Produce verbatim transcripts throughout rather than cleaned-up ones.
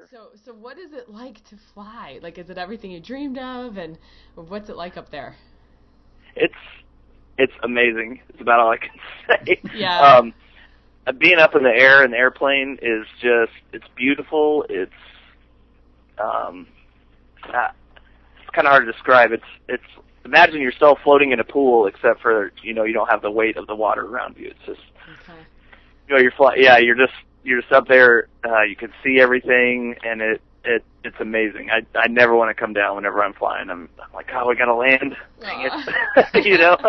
sure. So, so what is it like to fly? Like, is it everything you dreamed of, and what's it like up there? It's it's amazing. It's about all I can say. Yeah. Um, being up in the air in the airplane is just, it's beautiful. It's um, uh, it's kind of hard to describe. It's it's imagine yourself floating in a pool, except for you know you don't have the weight of the water around you. It's just Okay. you know you're fly. Yeah, you're just you're just up there. Uh, you can see everything, and it it it's amazing. I I never want to come down whenever I'm flying. I'm, I'm like, oh, we gotta land. Dang it, you know.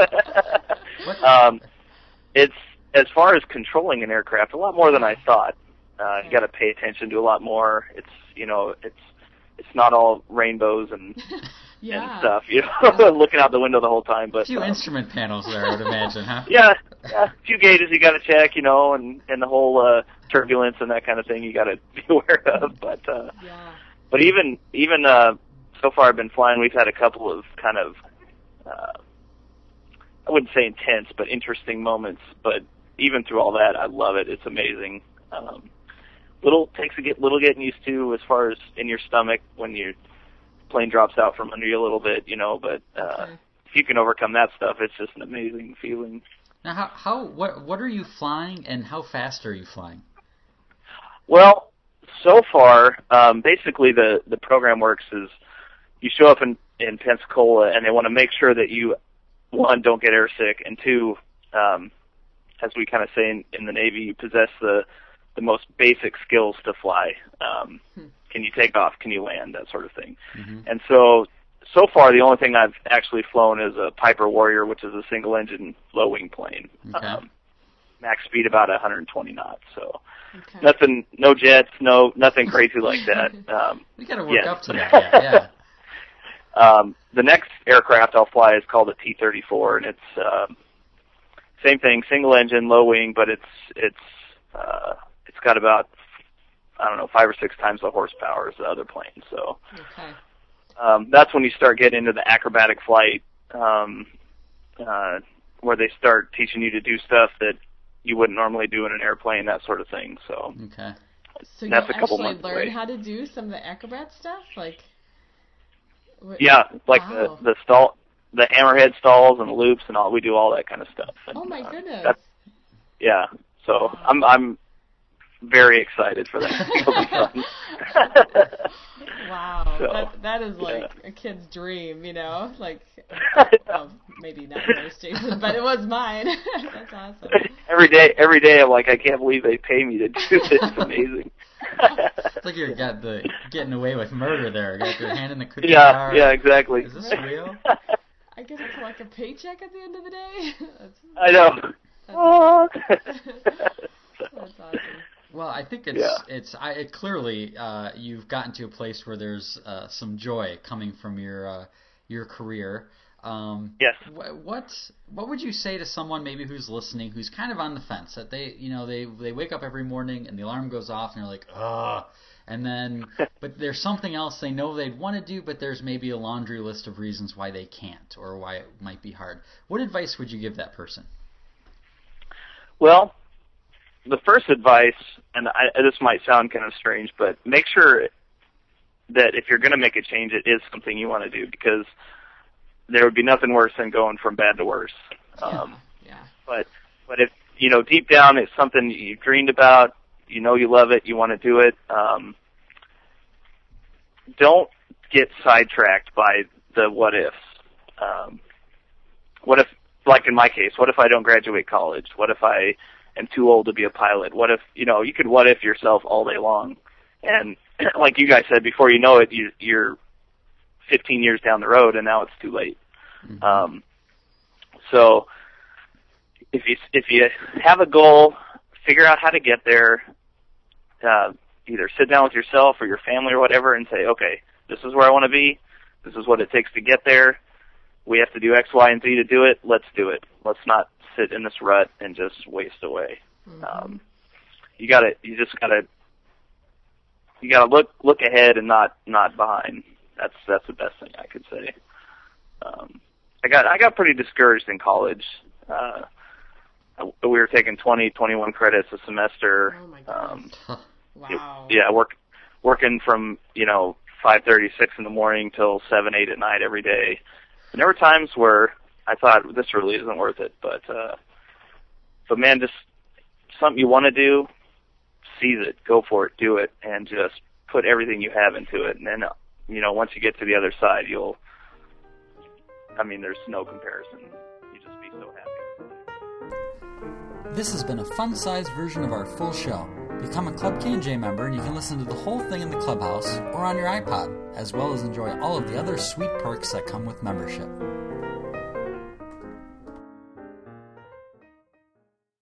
um, it's as far as controlling an aircraft, a lot more than I thought. Uh, you got to pay attention to a lot more. It's you know it's it's not all rainbows and yeah. and stuff. You know, looking out the window the whhole time. But a few um, instrument panels there, I would imagine, huh? Yeah, yeah, a few gauges you got to check, you know, and and the whole uh, turbulence and that kind of thing you got to be aware of. But uh, yeah. but even even uh, so far I've been flying, we've had a couple of kind of uh, I wouldn't say intense, but interesting moments. But even through all that, I love it. It's amazing. Um, little takes a get little getting used to as far as in your stomach when your plane drops out from under you a little bit, you know. But uh, Okay. if you can overcome that stuff, it's just an amazing feeling. Now, how, how what what are you flying, and how fast are you flying? Well, so far, um, basically the, the program works is you show up in, in Pensacola, and they want to make sure that you, one, don't get airsick, and two, um, as we kind of say in, in the Navy, you possess the, the most basic skills to fly. Um, Hmm. Can you take off? Can you land? That sort of thing. Mm-hmm. And so, so far, the only thing I've actually flown is a Piper Warrior, which is a single-engine low-wing plane. Okay. Um, max speed about one hundred twenty knots. So Okay. nothing, no jets, no nothing crazy like that. Um, We got to work yes. up to that. Yeah. yeah. um, the next aircraft I'll fly is called a T thirty-four, and it's uh, same thing, single-engine, low-wing, but it's it's uh, it's got about I don't know five or six times the horsepower as the other plane. So. Okay. Um, that's when you start getting into the acrobatic flight, um, uh, where they start teaching you to do stuff that you wouldn't normally do in an airplane, that sort of thing. So, Okay. So That's you'll a couple actually months learn away. how to do some of the acrobat stuff, like. What, yeah, like Wow. the the stall, the hammerhead stalls and the loops and all. We do all that kind of stuff. And, Oh my uh, goodness. that's- yeah. So I'm I'm very excited for that. It'll be fun. Wow, So, that that is like yeah. a kid's dream, you know, like. Well, maybe not most Jason, but it was mine. That's awesome. every day, every day, I'm like, I can't believe they pay me to do this. It's amazing. It's like you got the getting away with murder there. You got your hand in the cookie Yeah, jar. yeah, exactly. Is this real? I get to collect a paycheck at the end of the day. That's, I know. that's, that's awesome. Well, I think it's Yeah. it's I it clearly uh, you've gotten to a place where there's uh, some joy coming from your uh, your career. Um, Yes. wh- what what would you say to someone maybe who's listening who's kind of on the fence that they you know they they wake up every morning and the alarm goes off and they're like ugh, and then but there's something else they know they'd want to do, but there's maybe a laundry list of reasons why they can't or why it might be hard. What advice would you give that person? Well, the first advice, and I, this might sound kind of strange, but make sure that if you're going to make a change, it is something you want to do, because there would be nothing worse than going from bad to worse. Um, Yeah. but but if you know deep down it's something you've dreamed about, you know you love it, you want to do it. Um, don't get sidetracked by the what ifs. Um, what if, like in my case, what if I don't graduate college? What if I am too old to be a pilot? What if, you know, you could what if yourself all day long. And like you guys said, before you know it, you, you're fifteen years down the road and now it's too late. Mm-hmm. Um, so if you, if you have a goal, figure out how to get there, uh, either sit down with yourself or your family or whatever and say, okay, this is where I want to be. This is what it takes to get there. We have to do X, Y, and Z to do it. Let's do it. Let's not sit in this rut and just waste away. Mm-hmm. Um, you gotta, you just gotta, you gotta look, look ahead and not, not behind. That's, that's the best thing I could say. Um, I got, I got pretty discouraged in college. Uh, we were taking twenty, twenty-one credits a semester. Oh my Um, goodness. Wow. yeah, work, working from, you know, five thirty, six in the morning till seven, eight at night every day. And there were times where I thought, this really isn't worth it. But, uh, but man, just something you want to do, seize it, go for it, do it, and just put everything you have into it. And then, you know, once you get to the other side, you'll, I mean, there's no comparison. You just be so happy. This has been a fun-sized version of our full show. Become a Club K and J member and you can listen to the whole thing in the clubhouse or on your iPod, as well as enjoy all of the other sweet perks that come with membership.